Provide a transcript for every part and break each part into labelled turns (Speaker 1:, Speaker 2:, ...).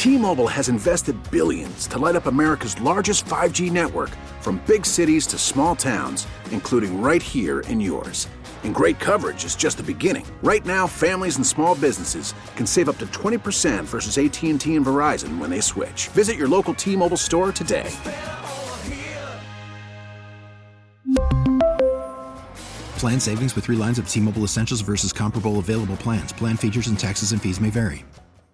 Speaker 1: T-Mobile has invested billions to light up America's largest 5G network, from big cities to small towns, including right here in yours. And great coverage is just the beginning. Right now, families and small businesses can save up to 20% versus AT&T and Verizon when they switch. Visit your local T-Mobile store today.
Speaker 2: Plan savings with 3 lines of T-Mobile Essentials versus comparable available plans. Plan features and taxes and fees may vary.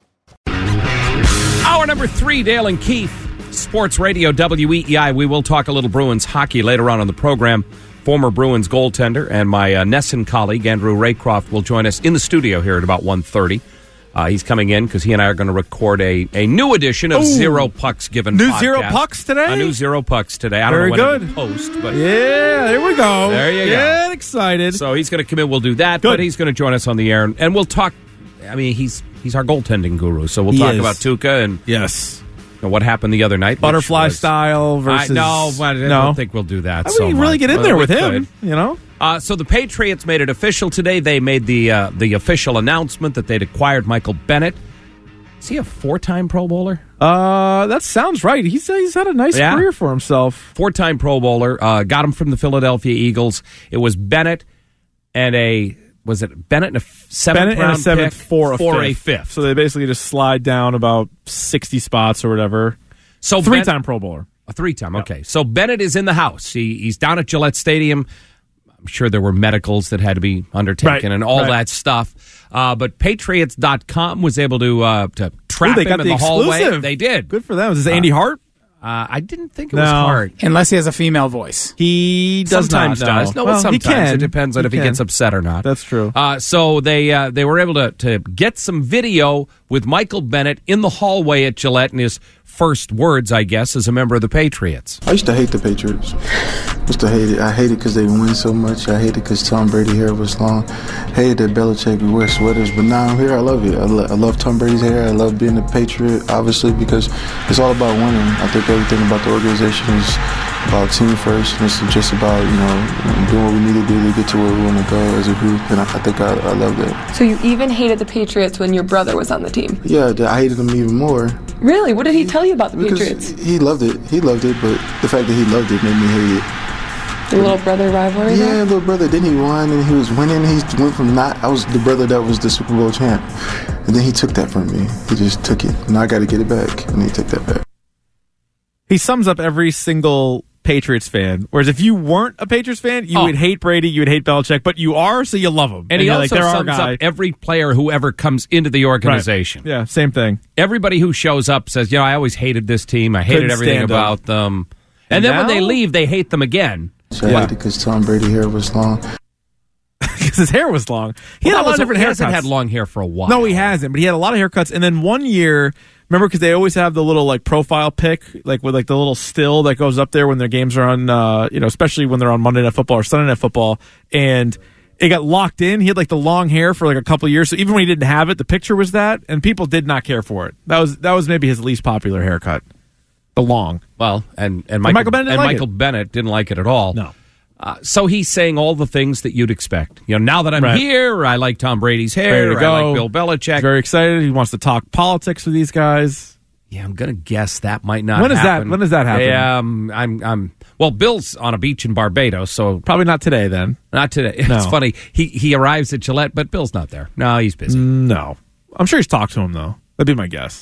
Speaker 3: Hour number 3, Dale and Keith, Sports Radio WEEI. We will talk a little Bruins hockey later on the program. Former Bruins goaltender and my Nesson colleague, Andrew Raycroft, will join us in the studio here at about 1:30. He's coming in because he and I are going to record a new edition of Zero Pucks Given
Speaker 4: New
Speaker 3: podcast.
Speaker 4: Zero Pucks today?
Speaker 3: A new Zero Pucks today. I don't know when it will post, but
Speaker 4: yeah, there we go.
Speaker 3: There you go.
Speaker 4: Get excited.
Speaker 3: So he's going to come in. We'll do that, but he's going to join us on the air, and we'll talk. I mean, he's our goaltending guru, so we'll talk about Tuukka and what happened the other night.
Speaker 4: Butterfly style versus...
Speaker 3: I don't think we'll do that.
Speaker 4: I mean, really get in there with him, you know?
Speaker 3: So the Patriots made it official today. They made the official announcement that they'd acquired Michael Bennett. Is he a 4-time Pro Bowler?
Speaker 4: That sounds right. He's had a nice career for himself.
Speaker 3: 4-time Pro Bowler. Got him from the Philadelphia Eagles. It was Bennett and a 7th round pick
Speaker 4: for
Speaker 3: a fifth.
Speaker 4: So they basically just slide down about 60 spots or whatever.
Speaker 3: So
Speaker 4: 3-time Pro Bowler.
Speaker 3: A 3-time, okay. So Bennett is in the house. He's down at Gillette Stadium. I'm sure there were medicals that had to be undertaken and all that stuff. But Patriots.com was able to trap him in the hallway. They did.
Speaker 4: Good for them. Is this Andy Hart?
Speaker 3: I didn't think it was Hart.
Speaker 5: Unless he has a female voice.
Speaker 4: He
Speaker 3: sometimes does. No, well, sometimes. It depends on if he gets upset or not.
Speaker 4: That's true.
Speaker 3: So they were able to get some video with Michael Bennett in the hallway at Gillette and his first words, I guess, as a member of the Patriots.
Speaker 6: I used to hate the Patriots. I hate it because they win so much. I hate it because Tom Brady hair was long. Hated that Belichick we wear sweaters. But now I'm here. I love it. I love Tom Brady's hair. I love being a Patriot, obviously, because it's all about winning. I think everything about the organization is about team first. And it's just about, doing what we need to do to get to where we want to go as a group. And I think I love that.
Speaker 7: So you even hated the Patriots when your brother was on the team?
Speaker 6: Yeah, I hated them even more.
Speaker 7: Really? What did he tell you about the Patriots?
Speaker 6: He loved it. But the fact that he loved it made me hate it.
Speaker 7: The little brother rivalry?
Speaker 6: Yeah, little brother. Then he won and he was winning. He went from I was the brother that was the Super Bowl champ. And then he took that from me. He just took it. And I got to get it back. And he took that back.
Speaker 4: He sums up every single Patriots fan. Whereas if you weren't a Patriots fan, you would hate Brady, you would hate Belichick, but you are, so you love him.
Speaker 3: And he also sums up every player who ever comes into the organization.
Speaker 4: Right. Yeah, same thing.
Speaker 3: Everybody who shows up says, I always hated this team. I hated everything about them. And then when they leave, they hate them again.
Speaker 6: So I hated because Tom Brady hair was long.
Speaker 4: Because his hair was long. He had a lot of different haircuts.
Speaker 3: He hasn't had long hair for a while.
Speaker 4: No, he hasn't, but he had a lot of haircuts. And then one year, remember, because they always have the little profile pic, with the little still that goes up there when their games are on, especially when they're on Monday Night Football or Sunday Night Football. And it got locked in. He had the long hair for a couple of years. So even when he didn't have it, the picture was that, and people did not care for it. That was maybe his least popular haircut. The long.
Speaker 3: Well, and Michael Bennett didn't like it at all.
Speaker 4: No.
Speaker 3: So he's saying all the things that you'd expect. Now that I'm here, I like Tom Brady's hair. I like Bill Belichick.
Speaker 4: He's very excited. He wants to talk politics with these guys.
Speaker 3: Yeah, I'm going to guess that might not happen.
Speaker 4: When does that happen?
Speaker 3: Well, Bill's on a beach in Barbados, so...
Speaker 4: Probably not today, then.
Speaker 3: Not today. No. It's funny. He arrives at Gillette, but Bill's not there. No, he's busy.
Speaker 4: No. I'm sure he's talked to him, though. That'd be my guess.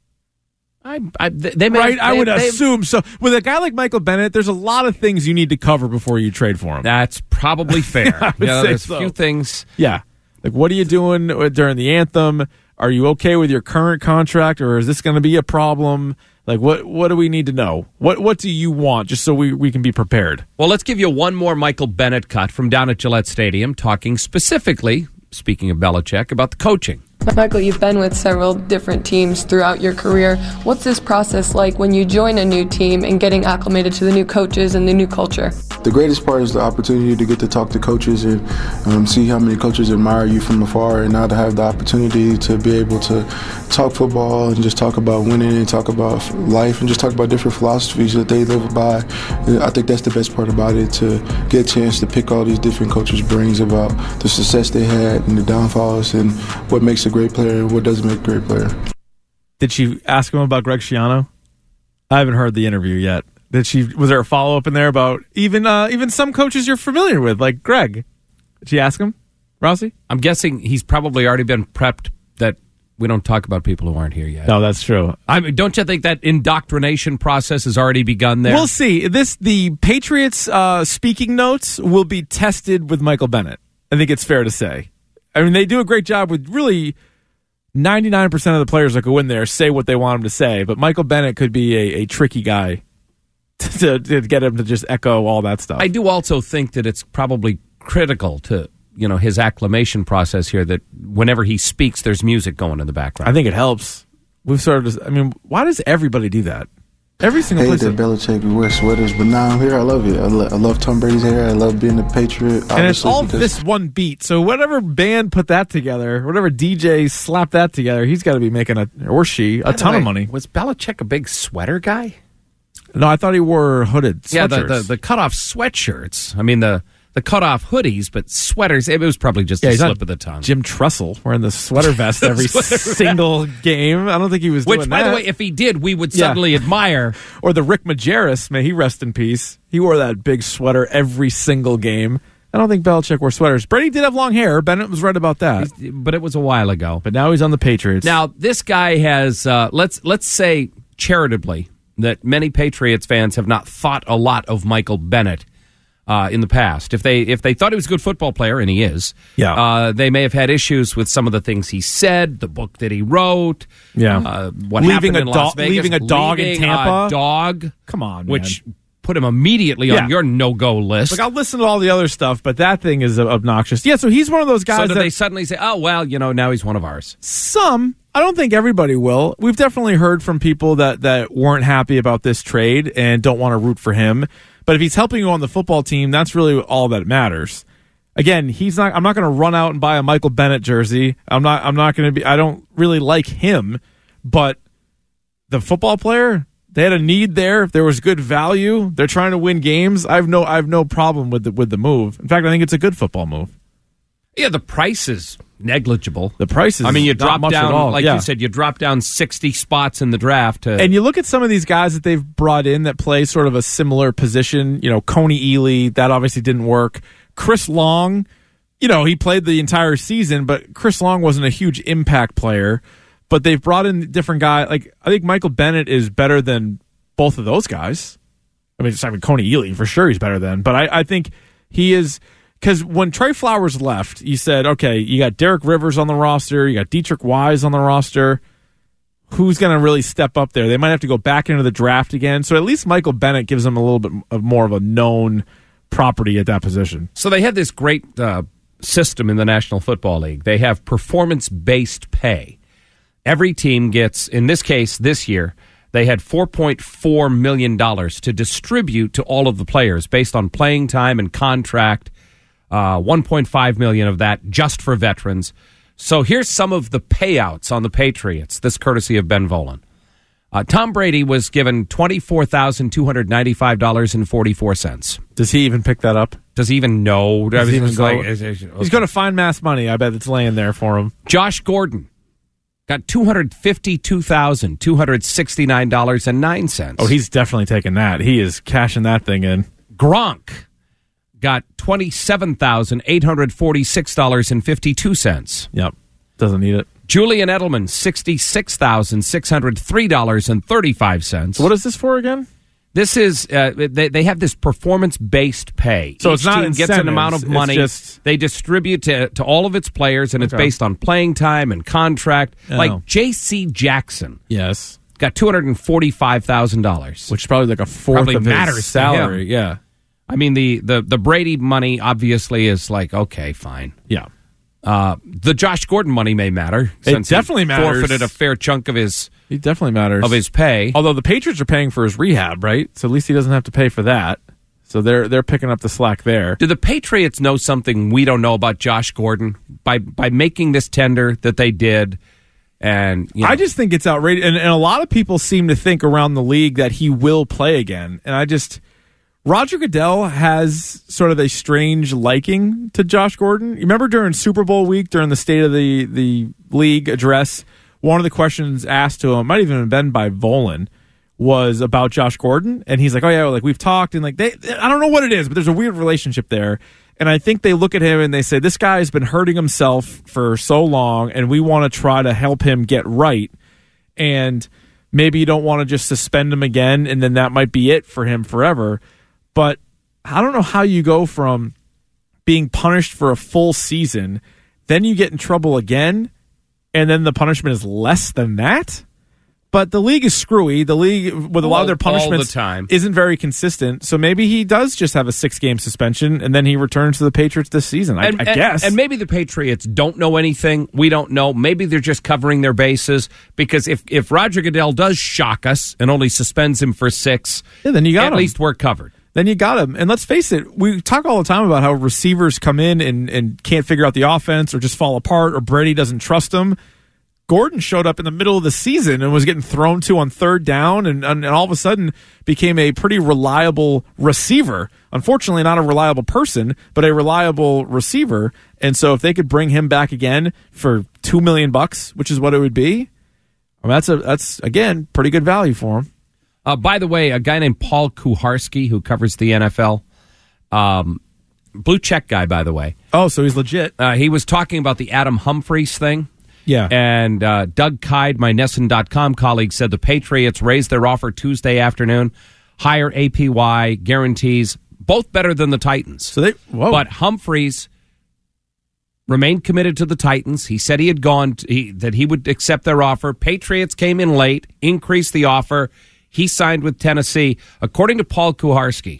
Speaker 3: I would assume so. With a guy like Michael Bennett, there's a lot of things you need to cover before you trade for him. That's probably fair. There's a few things. Yeah. What are you doing during the anthem? Are you okay with your current contract, or is this going to be a problem? What do we need to know? What do you want, just so we can be prepared? Well, let's give you one more Michael Bennett cut from down at Gillette Stadium, talking specifically, speaking of Belichick, about the coaching.
Speaker 7: Michael, you've been with several different teams throughout your career. What's this process like when you join a new team and getting acclimated to the new coaches and the new culture?
Speaker 6: The greatest part is the opportunity to get to talk to coaches and see how many coaches admire you from afar, and now to have the opportunity to be able to talk football and just talk about winning and talk about life and just talk about different philosophies that they live by. I think that's the best part about it, to get a chance to pick all these different coaches' brains about the success they had and the downfalls and what makes a great player and what doesn't make a great player.
Speaker 4: Did she ask him about Greg Schiano? I haven't heard the interview yet. Was there a follow-up in there about even some coaches you're familiar with, like Greg? Did she ask him, Rossi?
Speaker 3: I'm guessing he's probably already been prepped that we don't talk about people who aren't here yet.
Speaker 4: No, that's true.
Speaker 3: Don't you think that indoctrination process has already begun there?
Speaker 4: We'll see. The Patriots speaking notes will be tested with Michael Bennett. I think it's fair to say. I mean, they do a great job with really 99% of the players that go in there say what they want them to say, but Michael Bennett could be a tricky guy to get him to just echo all that stuff.
Speaker 3: I do also think that it's probably critical to his acclimation process here that whenever he speaks, there's music going in the background.
Speaker 4: I think it helps. We've sort of why does everybody do that? Every single place.
Speaker 6: That Belichick, we wear sweaters, but now I'm here. I love it. I love Tom Brady's hair. I love being a Patriot.
Speaker 4: And it's all this one beat. So whatever band put that together, whatever DJ slapped that together, he's got to be making a ton of money.
Speaker 3: Was Belichick a big sweater guy?
Speaker 4: No, I thought he wore hooded sweatshirts.
Speaker 3: Yeah, the cut-off sweatshirts. I mean, the cut-off hoodies, but sweaters, it was probably just a slip of the tongue.
Speaker 4: Jim Trussell wearing the sweater vest every single game. I don't think he was doing that.
Speaker 3: Which, by the way, if he did, we would suddenly admire.
Speaker 4: Or the Rick Majerus, may he rest in peace. He wore that big sweater every single game. I don't think Belichick wore sweaters. Brady did have long hair. Bennett was right about that.
Speaker 3: But it was a while ago.
Speaker 4: But now he's on the Patriots.
Speaker 3: Now, this guy has, let's say charitably, that many Patriots fans have not thought a lot of Michael Bennett in the past. If they thought he was a good football player, and he is, they may have had issues with some of the things he said, the book that he wrote, what happened in Las Vegas.
Speaker 4: Leaving a dog in Tampa?
Speaker 3: A dog.
Speaker 4: Come on, man.
Speaker 3: Which put him immediately on your no-go list.
Speaker 4: Like, I'll listen to all the other stuff, but that thing is obnoxious. Yeah, so he's one of those guys
Speaker 3: so they suddenly say, oh, well, now he's one of ours?
Speaker 4: Some. I don't think everybody will. We've definitely heard from people that weren't happy about this trade and don't want to root for him. But if he's helping you on the football team, that's really all that matters. Again, I'm not going to run out and buy a Michael Bennett jersey. I'm not going to be. I don't really like him, but the football player, they had a need there. If there was good value, they're trying to win games. I have no problem with the move. In fact, I think it's a good football move.
Speaker 3: Yeah, the price is negligible.
Speaker 4: The price is
Speaker 3: you
Speaker 4: drop
Speaker 3: down, like you said, you drop down 60 spots in the draft.
Speaker 4: And you look at some of these guys that they've brought in that play sort of a similar position. Coney Ealy, that obviously didn't work. Chris Long, he played the entire season, but Chris Long wasn't a huge impact player. But they've brought in different guys. Like, I think Michael Bennett is better than both of those guys. I mean, Coney Ealy, for sure he's better than. But I think he is... Because when Trey Flowers left, you said, okay, you got Derek Rivers on the roster, you got Dietrich Wise on the roster. Who's going to really step up there? They might have to go back into the draft again. So at least Michael Bennett gives them a little bit more of a known property at that position.
Speaker 3: So they had this great system in the National Football League. They have performance-based pay. Every team gets, in this case, this year, they had $4.4 million to distribute to all of the players based on playing time and contract. $1.5 million of that just for veterans. So here's some of the payouts on the Patriots, this courtesy of Ben Volen. Tom Brady was given $24,295.44.
Speaker 4: Does he even pick that up?
Speaker 3: Does he even know?
Speaker 4: He's going to find mass money. I bet it's laying there for him.
Speaker 3: Josh Gordon got $252,269.09.
Speaker 4: Oh, he's definitely taking that. He is cashing that thing in.
Speaker 3: Gronk got $27,846.52.
Speaker 4: Yep. Doesn't need it.
Speaker 3: Julian Edelman, $66,603.35.
Speaker 4: So what is this for again?
Speaker 3: This is, they have this performance-based pay.
Speaker 4: So it's not
Speaker 3: team gets an amount of money. They distribute to all of its players, and it's based on playing time and contract. Oh. Like J.C. Jackson.
Speaker 4: Yes.
Speaker 3: Got $245,000.
Speaker 4: Which is probably like a fourth of his salary. Yeah.
Speaker 3: I mean, the Brady money obviously is like, okay, fine.
Speaker 4: Yeah.
Speaker 3: The Josh Gordon money may matter.
Speaker 4: It definitely matters.
Speaker 3: Forfeited a fair chunk of his...
Speaker 4: He definitely matters.
Speaker 3: Of his pay.
Speaker 4: Although the Patriots are paying for his rehab, right? So at least he doesn't have to pay for that. So they're picking up the slack there.
Speaker 3: Do the Patriots know something we don't know about Josh Gordon by making this tender that they did? And
Speaker 4: I just think it's outrageous. And a lot of people seem to think around the league that he will play again. And Roger Goodell has sort of a strange liking to Josh Gordon. You remember during Super Bowl week, during the State of the League address, one of the questions asked to him, might even have been by Volan, was about Josh Gordon. And he's like, oh, yeah, like we've talked. And like, I don't know what it is, but there's a weird relationship there. And I think they look at him and they say, this guy has been hurting himself for so long, and we want to try to help him get right. And maybe you don't want to just suspend him again, and then that might be it for him forever. But I don't know how you go from being punished for a full season, then you get in trouble again, and then the punishment is less than that. But the league is screwy. The league, with a lot of their punishments, isn't very consistent. So maybe he does just have a 6-game suspension, and then he returns to the Patriots this season, I guess.
Speaker 3: And maybe the Patriots don't know anything. We don't know. Maybe they're just covering their bases. Because if Roger Goodell does shock us and only suspends him for 6,
Speaker 4: then you got
Speaker 3: at least we're covered.
Speaker 4: Then you got him. And let's face it, we talk all the time about how receivers come in and can't figure out the offense or just fall apart, or Brady doesn't trust them. Gordon showed up in the middle of the season and was getting thrown to on third down and all of a sudden became a pretty reliable receiver. Unfortunately, not a reliable person, but a reliable receiver. And so if they could bring him back again for $2 million, which is what it would be, I mean, that's again, pretty good value for him.
Speaker 3: By the way, a guy named Paul Kuharsky, who covers the NFL, blue check guy, by the way.
Speaker 4: Oh, so he's legit.
Speaker 3: He was talking about the Adam Humphries thing.
Speaker 4: Yeah.
Speaker 3: And Doug Kyde, my NESN.com colleague, said the Patriots raised their offer Tuesday afternoon, higher APY, guarantees, both better than the Titans. But Humphries remained committed to the Titans. He said he had that he would accept their offer. Patriots came in late, increased the offer. He signed with Tennessee. According to Paul Kuharsky,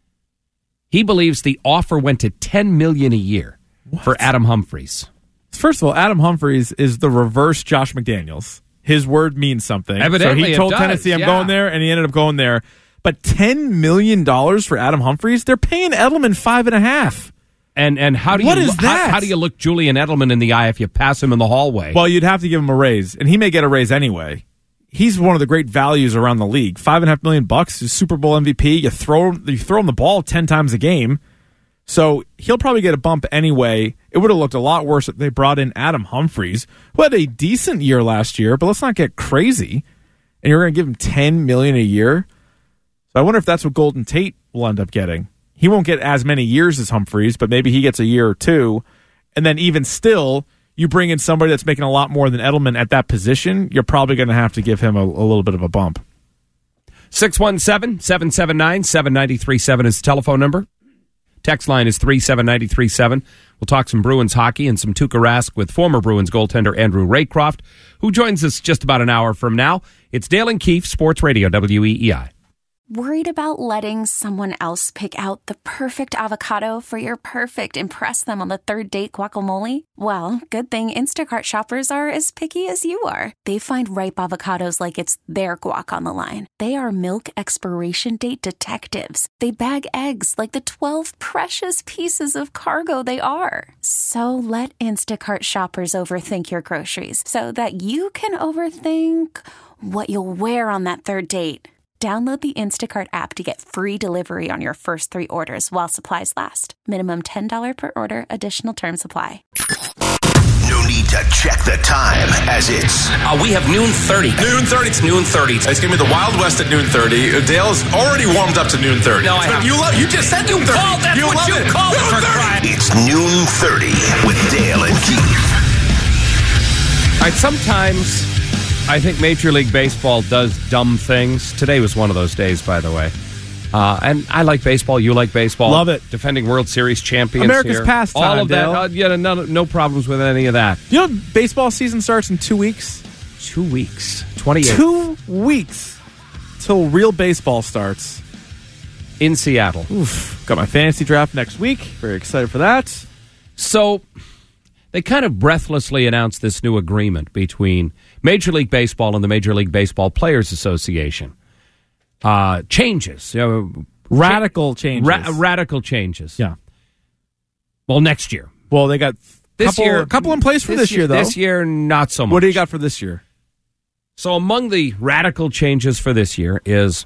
Speaker 3: he believes the offer went to $10 million a year for Adam Humphries.
Speaker 4: First of all, Adam Humphries is the reverse Josh McDaniels. His word means something.
Speaker 3: Evidently,
Speaker 4: so he told Tennessee, I'm going there, and he ended up going there. But $10 million for Adam Humphries? They're paying Edelman $5.5 million.
Speaker 3: And how do how do you look Julian Edelman in the eye if you pass him in the hallway?
Speaker 4: Well, you'd have to give him a raise, and he may get a raise anyway. He's one of the great values around the league. $5.5 million, Super Bowl MVP. You throw him the ball 10 times a game. So he'll probably get a bump anyway. It would have looked a lot worse if they brought in Adam Humphries, who had a decent year last year, but let's not get crazy. And you're going to give him $10 million a year? So I wonder if that's what Golden Tate will end up getting. He won't get as many years as Humphries, but maybe he gets a year or two. And then even still, you bring in somebody that's making a lot more than Edelman at that position, you're probably going to have to give him a little bit of a bump.
Speaker 3: 617-779-7937 is the telephone number. Text line is 37937. We'll talk some Bruins hockey and some Tuukka Rask with former Bruins goaltender Andrew Raycroft, who joins us just about an hour from now. It's Dale and Keefe, Sports Radio, WEEI.
Speaker 5: Worried about letting someone else pick out the perfect avocado for your perfect impress them on the third date guacamole? Well, good thing Instacart shoppers are as picky as you are. They find ripe avocados like it's their guac on the line. They are milk expiration date detectives. They bag eggs like the 12 precious pieces of cargo they are. So let Instacart shoppers overthink your groceries so that you can overthink what you'll wear on that third date. Download the Instacart app to get free delivery on your first 3 orders while supplies last. Minimum $10 per order. Additional terms apply.
Speaker 8: No need to check the time, as it's...
Speaker 3: we have noon 30.
Speaker 9: Noon 30.
Speaker 3: It's noon 30.
Speaker 9: It's going to be the Wild West at noon 30. Dale's already warmed up to noon 30.
Speaker 3: No, I haven't.
Speaker 9: You just said noon 30.
Speaker 3: Oh, that's what you called it for crying.
Speaker 8: It's noon 30 with Dale and Keefe.
Speaker 3: All right, sometimes I think Major League Baseball does dumb things. Today was one of those days, by the way. And I like baseball. You like baseball.
Speaker 4: Love it.
Speaker 3: Defending World Series champions
Speaker 4: America's
Speaker 3: here.
Speaker 4: pastime,
Speaker 3: all of
Speaker 4: Dale.
Speaker 3: that. No problems with any of that.
Speaker 4: You know, baseball season starts in 2 weeks.
Speaker 3: 2 weeks. 28.
Speaker 4: 2 weeks till real baseball starts.
Speaker 3: In Seattle.
Speaker 4: Oof. Got my fantasy draft next week. Very excited for that.
Speaker 3: So they kind of breathlessly announced this new agreement between Major League Baseball and the Major League Baseball Players Association. Changes.
Speaker 4: Radical changes.
Speaker 3: Radical changes.
Speaker 4: Yeah.
Speaker 3: Well, next year.
Speaker 4: Well, they got a couple in place for this year, though.
Speaker 3: This year, not so much.
Speaker 4: What do you got for this year?
Speaker 3: So among the radical changes for this year is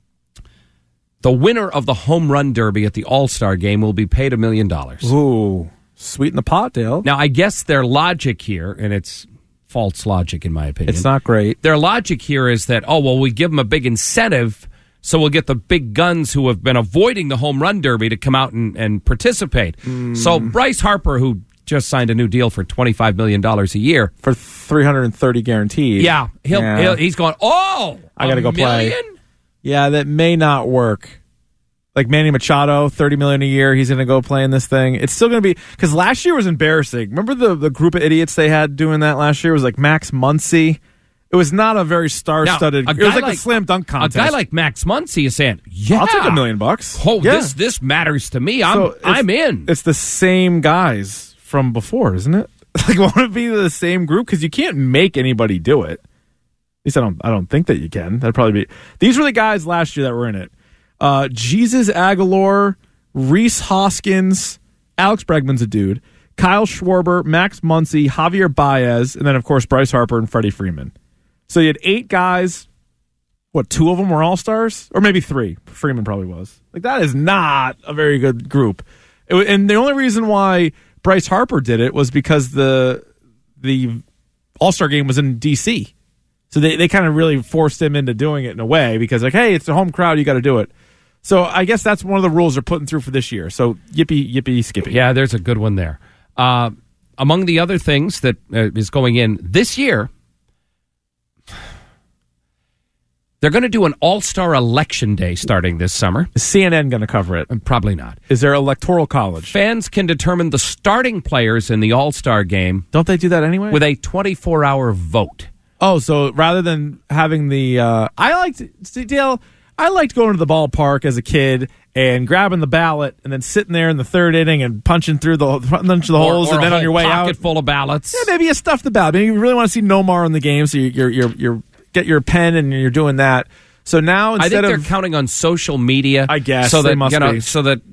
Speaker 3: the winner of the Home Run Derby at the All-Star Game will be paid $1 million.
Speaker 4: Ooh, sweeten the pot, Dale.
Speaker 3: Now, I guess their logic here, and it's false logic, in my opinion.
Speaker 4: It's not great.
Speaker 3: Their logic here is that, we give them a big incentive, so we'll get the big guns who have been avoiding the home run derby to come out and participate. So Bryce Harper, who just signed a new deal for $25 million a year.
Speaker 4: For $330 guaranteed.
Speaker 3: Yeah. He's going,
Speaker 4: I got to go
Speaker 3: million?
Speaker 4: play. Yeah, that may not work. Like Manny Machado, $30 million a year. He's going to go play in this thing. It's still going to be because last year was embarrassing. Remember the group of idiots they had doing that last year? It was like Max Muncy. It was not a very star-studded. It was like a slam dunk contest.
Speaker 3: A guy like Max Muncy is saying, "Yeah,
Speaker 4: I'll take $1 million."
Speaker 3: Oh, yeah. This matters to me. I'm in.
Speaker 4: It's the same guys from before, isn't it? Like, won't it be the same group? Because you can't make anybody do it. At least I don't think that you can. That'd probably be. These were the guys last year that were in it. Jesus Aguilar, Reese Hoskins, Alex Bregman's a dude, Kyle Schwarber, Max Muncy, Javier Baez, and then, of course, Bryce Harper and Freddie Freeman. So you had 8 guys. What, 2 of them were all-stars? Or maybe 3. Freeman probably was. Like, that is not a very good group. And the only reason why Bryce Harper did it was because the All-Star game was in D.C., so they kind of really forced him into doing it in a way because, like, hey, it's a home crowd, you got to do it. So I guess that's one of the rules they're putting through for this year. So yippee, skippy.
Speaker 3: Yeah, there's a good one there. Among the other things that is going in this year, they're going to do an all-star election day starting this summer.
Speaker 4: Is CNN going to cover it?
Speaker 3: Probably not.
Speaker 4: Is there electoral college?
Speaker 3: Fans can determine the starting players in the all-star game.
Speaker 4: Don't they do that anyway?
Speaker 3: With a 24-hour vote.
Speaker 4: Oh, so rather than having the I liked going to the ballpark as a kid and grabbing the ballot and then sitting there in the third inning and punching through the holes and then on your way out,
Speaker 3: pocket full of ballots.
Speaker 4: Yeah, maybe you stuff the ballot. Maybe you really want to see Nomar in the game, so you're get your pen and you're doing that. So now instead
Speaker 3: they're counting on social media.
Speaker 4: I guess
Speaker 3: so that
Speaker 4: they must be.
Speaker 3: So that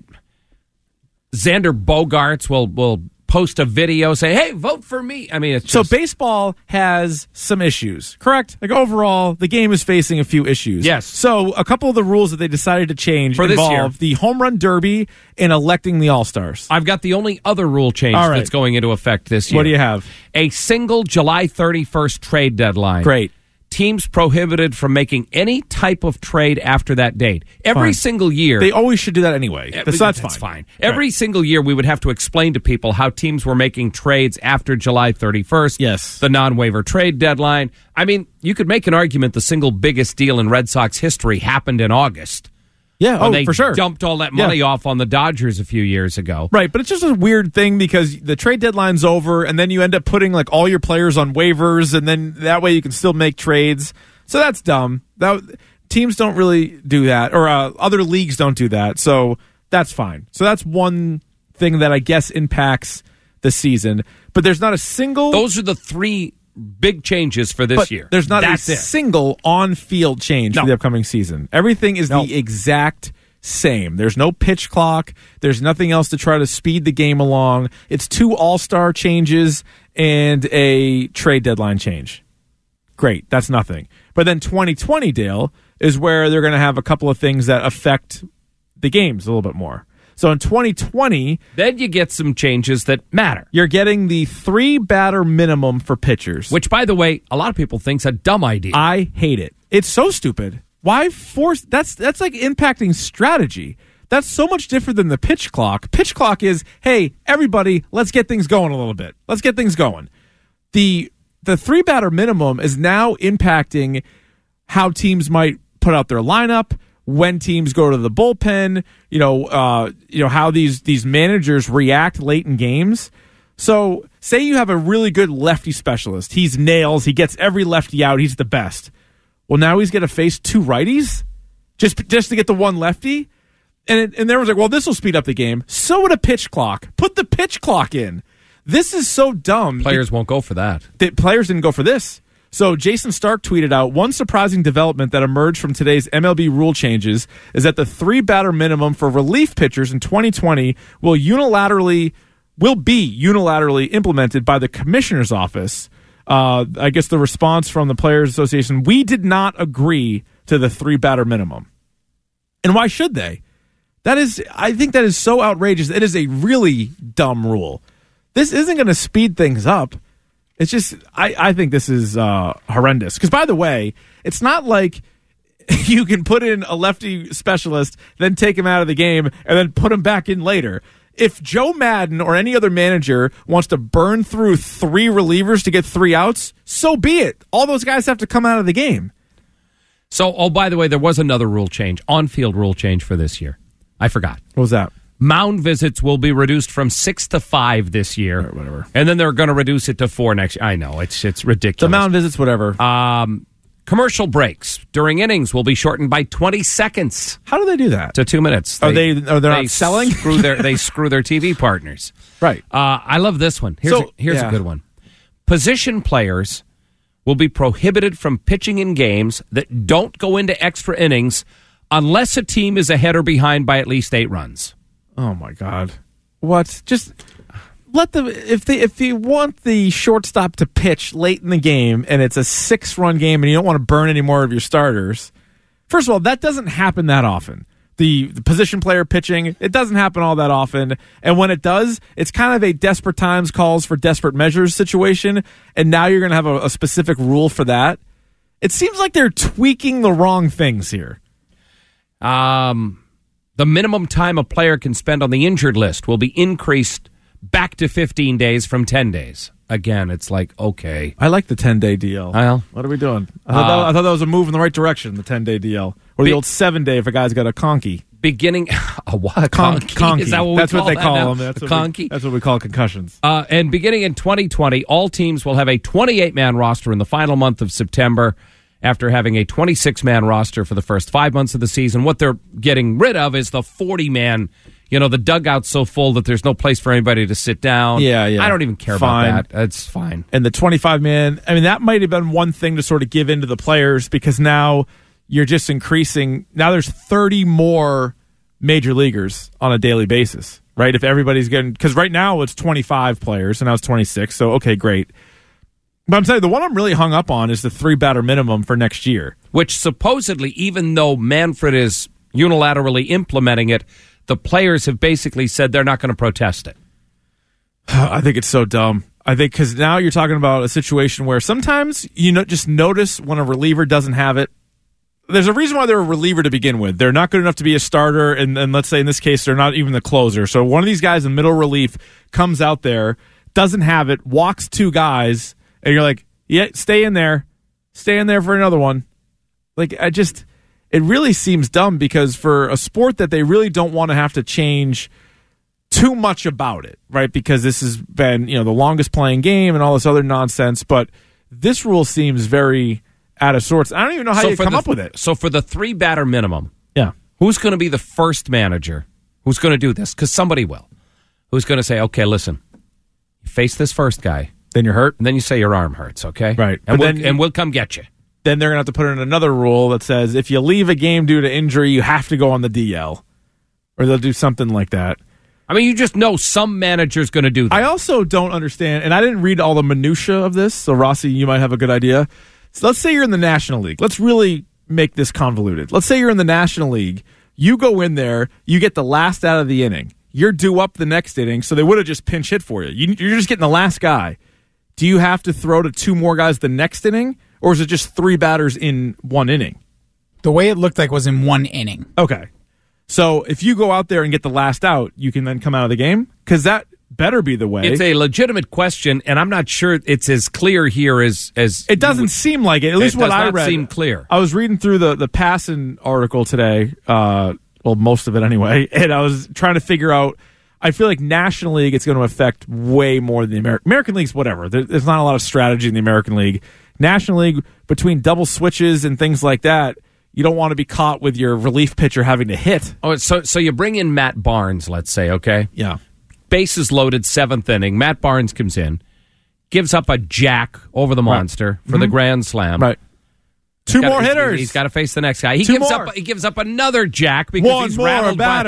Speaker 3: Xander Bogaerts will post a video, say, hey, vote for me. I mean, it's just...
Speaker 4: So baseball has some issues, correct? Like overall, the game is facing a few issues.
Speaker 3: Yes.
Speaker 4: So a couple of the rules that they decided to change
Speaker 3: for
Speaker 4: involve the home run derby and electing the All-Stars.
Speaker 3: I've got the only other rule change that's going into effect this year.
Speaker 4: What do you have?
Speaker 3: A single July 31st trade deadline.
Speaker 4: Great.
Speaker 3: Teams prohibited from making any type of trade after that date. Every single year.
Speaker 4: They always should do that anyway. That's fine.
Speaker 3: Every single year we would have to explain to people how teams were making trades after July 31st.
Speaker 4: Yes.
Speaker 3: The non-waiver trade deadline. I mean, you could make an argument the single biggest deal in Red Sox history happened in August.
Speaker 4: Yeah,
Speaker 3: they
Speaker 4: for sure.
Speaker 3: Dumped all that money off on the Dodgers a few years ago.
Speaker 4: Right, but it's just a weird thing because the trade deadline's over, and then you end up putting like all your players on waivers, and then that way you can still make trades. So that's dumb. Teams don't really do that, or other leagues don't do that. So that's fine. So that's one thing that I guess impacts the season. But there's not a single.
Speaker 3: Those are the 3 big changes for this year.
Speaker 4: There's not single on-field change for the upcoming season. Everything is the exact same. There's no pitch clock. There's nothing else to try to speed the game along. It's 2 all-star changes and a trade deadline change. Great. That's nothing. But then 2020, Dale, is where they're going to have a couple of things that affect the games a little bit more. So in 2020...
Speaker 3: Then you get some changes that matter.
Speaker 4: You're getting the 3-batter minimum for pitchers.
Speaker 3: Which, by the way, a lot of people think's a dumb idea.
Speaker 4: I hate it. It's so stupid. Why force... That's like impacting strategy. That's so much different than the pitch clock. Pitch clock is, hey, everybody, let's get things going a little bit. Let's get things going. The 3-batter minimum is now impacting how teams might put out their lineup, when teams go to the bullpen, how these managers react late in games. So say you have a really good lefty specialist. He's nails. He gets every lefty out. He's the best. Well, now he's going to face 2 righties just to get the one lefty. And everyone's like, well, this will speed up the game. So would a pitch clock. Put the pitch clock in. This is so dumb.
Speaker 3: Players won't go for that.
Speaker 4: Players didn't go for this. So Jason Stark tweeted out, one surprising development that emerged from today's MLB rule changes is that the 3-batter minimum for relief pitchers in 2020 will be unilaterally implemented by the commissioner's office. I guess the response from the Players Association, we did not agree to the 3-batter minimum. And why should they? I think that is so outrageous. It is a really dumb rule. This isn't going to speed things up. It's just, I think this is horrendous. Because, by the way, it's not like you can put in a lefty specialist, then take him out of the game, and then put him back in later. If Joe Madden or any other manager wants to burn through 3 relievers to get 3 outs, so be it. All those guys have to come out of the game.
Speaker 3: So, by the way, there was another rule change, on-field rule change for this year. I forgot.
Speaker 4: What was that?
Speaker 3: Mound visits will be reduced from 6 to 5 this year.
Speaker 4: Or whatever.
Speaker 3: And then they're going to reduce it to 4 next year. I know, it's ridiculous.
Speaker 4: The mound visits, whatever.
Speaker 3: Commercial breaks during innings will be shortened by 20 seconds.
Speaker 4: How do they do that?
Speaker 3: To 2 minutes.
Speaker 4: They're not selling?
Speaker 3: They screw their TV partners.
Speaker 4: Right.
Speaker 3: I love this one. Here's a good one. Position players will be prohibited from pitching in games that don't go into extra innings unless a team is ahead or behind by at least 8 runs.
Speaker 4: Oh my God! What? Just let them. If you want the shortstop to pitch late in the game and it's a 6-run game and you don't want to burn any more of your starters, first of all, that doesn't happen that often. The position player pitching, it doesn't happen all that often, and when it does, it's kind of a desperate times calls for desperate measures situation. And now you're going to have a specific rule for that. It seems like they're tweaking the wrong things here.
Speaker 3: The minimum time a player can spend on the injured list will be increased back to 15 days from 10 days. Again, it's like, okay.
Speaker 4: I like the 10-day DL.
Speaker 3: Well,
Speaker 4: what are we doing? I thought that was a move in the right direction, the 10-day DL. Or the old 7-day if a guy's got a conky.
Speaker 3: Beginning, a what? Conky. Is that what
Speaker 4: That's what they call them.
Speaker 3: That's
Speaker 4: what we call concussions.
Speaker 3: And beginning in 2020, all teams will have a 28-man roster in the final month of September, after having a 26-man roster for the first 5 months of the season. What they're getting rid of is the 40-man, the dugout's so full that there's no place for anybody to sit down.
Speaker 4: Yeah.
Speaker 3: I don't even care about that. It's fine.
Speaker 4: And the 25-man, that might have been one thing to sort of give in to the players, because now you're just increasing. Now there's 30 more major leaguers on a daily basis, right? If everybody's getting, because right now it's 25 players, and now it's 26, so okay, great. But I'm saying the one I'm really hung up on is the 3-batter minimum for next year.
Speaker 3: Which supposedly, even though Manfred is unilaterally implementing it, the players have basically said they're not going to protest it.
Speaker 4: I think it's so dumb. I think because now you're talking about a situation where sometimes just notice when a reliever doesn't have it. There's a reason why they're a reliever to begin with. They're not good enough to be a starter, and let's say in this case they're not even the closer. So one of these guys in middle relief comes out there, doesn't have it, walks 2 guys, and you're like, yeah, stay in there for another one. Like, it really seems dumb, because for a sport that they really don't want to have to change too much about it, right? Because this has been, the longest playing game and all this other nonsense, but this rule seems very out of sorts. I don't even know how you come up with it.
Speaker 3: So for the 3-batter minimum,
Speaker 4: yeah,
Speaker 3: who's going to be the first manager who's going to do this? Because somebody will. Who's going to say, okay, listen, you face this first guy.
Speaker 4: Then you're hurt.
Speaker 3: And then you say your arm hurts, okay?
Speaker 4: Right.
Speaker 3: And we'll come get you.
Speaker 4: Then they're going to have to put in another rule that says if you leave a game due to injury, you have to go on the DL. Or they'll do something like that.
Speaker 3: You just know some manager's going to do that.
Speaker 4: I also don't understand, and I didn't read all the minutia of this, so Rossi, you might have a good idea. So let's say you're in the National League. Let's really make this convoluted. Let's say you're in the National League. You go in there, you get the last out of the inning. You're due up the next inning, so they would have just pinch hit for you. You're just getting the last guy. Do you have to throw to 2 more guys the next inning, or is it just 3 batters in 1 inning?
Speaker 10: The way it looked like was in 1 inning.
Speaker 4: Okay. So if you go out there and get the last out, you can then come out of the game? Because that better be the way.
Speaker 3: It's a legitimate question, and I'm not sure it's as clear here as
Speaker 4: it doesn't seem like it. At least what I read. It does not
Speaker 3: seem clear.
Speaker 4: I was reading through the Passan article today, most of it anyway, and I was trying to figure out. I feel like National League, it's going to affect way more than the American League's whatever. There's not a lot of strategy in the American League. National League, between double switches and things like that, you don't want to be caught with your relief pitcher having to hit.
Speaker 3: Oh, so you bring in Matt Barnes, let's say, okay?
Speaker 4: Yeah.
Speaker 3: Bases loaded, 7th inning. Matt Barnes comes in, gives up a jack over the monster for the grand slam.
Speaker 4: Right. 2 more hitters.
Speaker 3: He's got to face the next guy. He gives up another jack because he's rattled by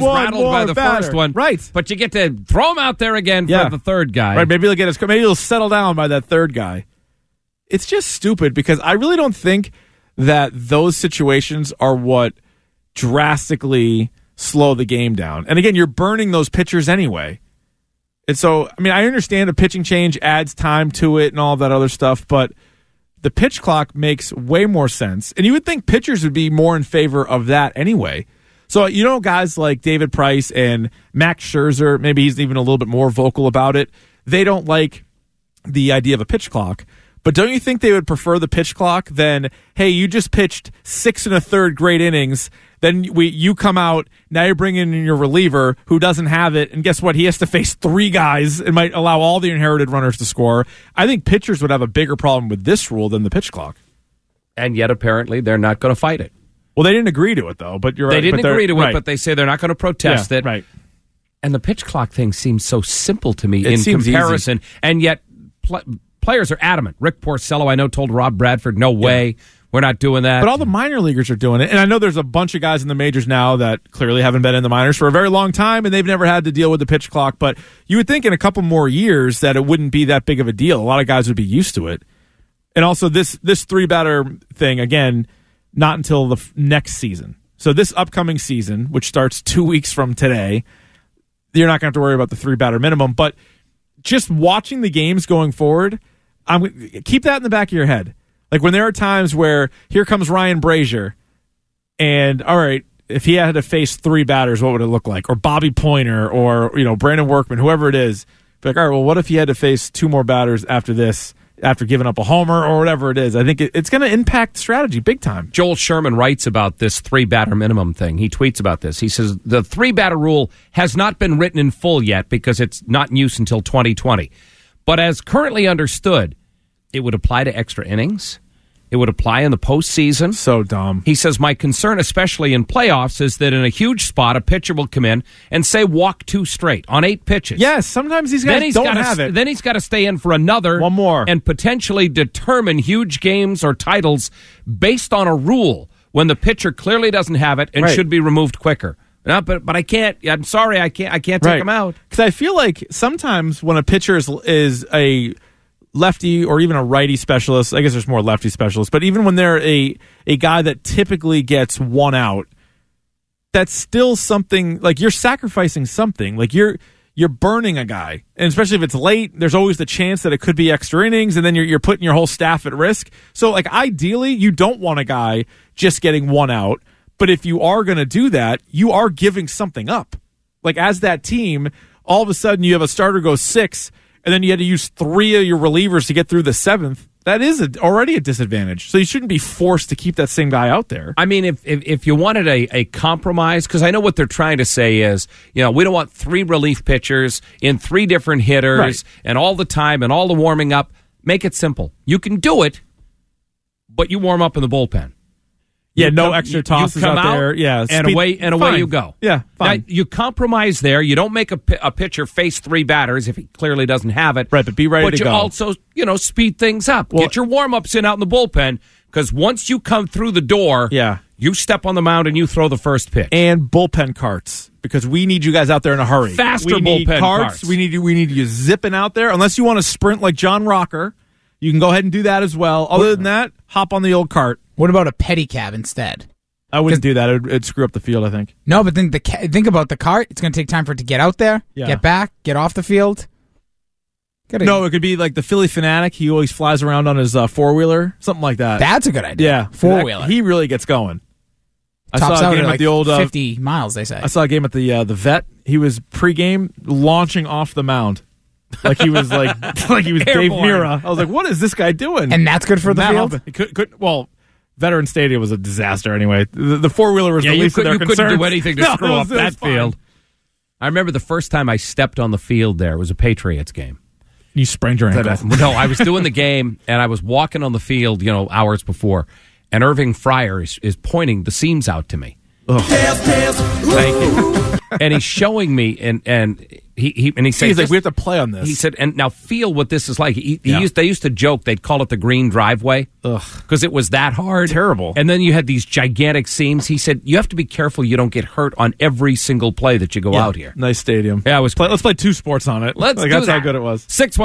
Speaker 3: the first one.
Speaker 4: Right.
Speaker 3: But you get to throw him out there again for the third guy.
Speaker 4: Right. Maybe he'll settle down by that third guy. It's just stupid, because I really don't think that those situations are what drastically slow the game down. And again, you're burning those pitchers anyway. And so, I mean, I understand a pitching change adds time to it and all that other stuff, but the pitch clock makes way more sense. And you would think pitchers would be more in favor of that anyway. So, guys like David Price and Max Scherzer, maybe he's even a little bit more vocal about it. They don't like the idea of a pitch clock. But don't you think they would prefer the pitch clock than, hey, you just pitched 6 1/3 great innings, then you come out, now you're bringing in your reliever who doesn't have it, and guess what? He has to face 3 guys and might allow all the inherited runners to score. I think pitchers would have a bigger problem with this rule than the pitch clock.
Speaker 3: And yet, apparently, they're not going to fight it.
Speaker 4: Well, they didn't agree to it, though. But you're right.
Speaker 3: They didn't agree to it, but they say they're not going to protest it.
Speaker 4: Right.
Speaker 3: And the pitch clock thing seems so simple to me
Speaker 4: in
Speaker 3: comparison.
Speaker 4: Easy.
Speaker 3: And yet, players are adamant. Rick Porcello, I know, told Rob Bradford, no way, we're not doing that.
Speaker 4: But all the minor leaguers are doing it. And I know there's a bunch of guys in the majors now that clearly haven't been in the minors for a very long time, and they've never had to deal with the pitch clock. But you would think in a couple more years that it wouldn't be that big of a deal. A lot of guys would be used to it. And also this 3-batter thing, again, not until the next season. So this upcoming season, which starts 2 weeks from today, you're not going to have to worry about the 3-batter minimum. But just watching the games going forward, keep that in the back of your head. Like when there are times where here comes Ryan Brazier, and all right, if he had to face 3 batters, what would it look like? Or Bobby Pointer, or Brandon Workman, whoever it is. Be like, all right, well, what if he had to face 2 more batters after this, after giving up a homer or whatever it is? I think it's going to impact strategy big time.
Speaker 3: Joel Sherman writes about this 3-batter minimum thing. He tweets about this. He says the 3-batter rule has not been written in full yet because it's not in use until 2020. But as currently understood, it would apply to extra innings. It would apply in the postseason.
Speaker 4: So dumb.
Speaker 3: He says, my concern, especially in playoffs, is that in a huge spot, a pitcher will come in and say, walk 2 straight on 8 pitches.
Speaker 4: Yes, sometimes these guys don't have it.
Speaker 3: Then he's got to stay in for another.
Speaker 4: One more.
Speaker 3: And potentially determine huge games or titles based on a rule when the pitcher clearly doesn't have it and should be removed quicker. No, but I can't. I'm sorry, I can't take him out.
Speaker 4: Because I feel like sometimes when a pitcher is a lefty or even a righty specialist, I guess there's more lefty specialists, but even when they're a guy that typically gets 1 out, that's still something, like you're sacrificing something. Like you're burning a guy. And especially if it's late, there's always the chance that it could be extra innings, and then you're putting your whole staff at risk. So like ideally, you don't want a guy just getting 1 out, but if you are going to do that, you are giving something up. Like as that team, all of a sudden you have a starter go 6, and then you had to use 3 of your relievers to get through the 7th. That is already a disadvantage. So you shouldn't be forced to keep that same guy out there.
Speaker 3: I mean, if you wanted a compromise, because I know what they're trying to say is, we don't want 3 relief pitchers in 3 different hitters and all the time and all the warming up. Make it simple. You can do it, but you warm up in the bullpen.
Speaker 4: Yeah, no extra tosses out there. Yeah,
Speaker 3: and away you go.
Speaker 4: Yeah, fine.
Speaker 3: Now, you compromise there. You don't make a pitcher face 3 batters if he clearly doesn't have it.
Speaker 4: Right, but be ready to go.
Speaker 3: But you also, speed things up. Well, get your warm-ups in out in the bullpen, because once you come through the door, you step on the mound and you throw the first pitch.
Speaker 4: And bullpen carts, because we need you guys out there in a hurry.
Speaker 3: Faster bullpen carts.
Speaker 4: We need you zipping out there. Unless you want to sprint like John Rocker, you can go ahead and do that as well. Other than that, hop on the old cart.
Speaker 10: What about a pedicab instead?
Speaker 4: I wouldn't do that. It'd screw up the field, I think.
Speaker 10: No, but then think about the cart. It's going to take time for it to get out there, get back, get off the field.
Speaker 4: No, it could be like the Philly Fanatic. He always flies around on his 4-wheeler, something like that.
Speaker 10: That's a good idea.
Speaker 4: Yeah,
Speaker 10: 4-wheeler.
Speaker 4: He really gets going.
Speaker 10: Tops out at like the old 50 miles, they say.
Speaker 4: I saw a game at the Vet. He was pregame launching off the mound. Like he was like he was Dave Mira. I was like, what is this guy doing?
Speaker 10: And that's good for the field?
Speaker 4: Veteran Stadium was a disaster anyway. The 4-wheeler was the least of their concerns.
Speaker 3: You couldn't do anything to screw up that field. I remember the first time I stepped on the field there was a Patriots game.
Speaker 4: You sprained your ankle.
Speaker 3: No, I was doing the game, and I was walking on the field, hours before, and Irving Fryer is pointing the seams out to me. Thank you. And he's showing me, and he said,
Speaker 4: he's like, we have to play on this.
Speaker 3: He said, and now feel what this is like. They used to joke they'd call it the green driveway because it was that hard,
Speaker 4: terrible.
Speaker 3: And then you had these gigantic seams. He said you have to be careful you don't get hurt on every single play that you go out here.
Speaker 4: Nice stadium.
Speaker 3: Yeah,
Speaker 4: let's play 2 sports on it. That's how good it was.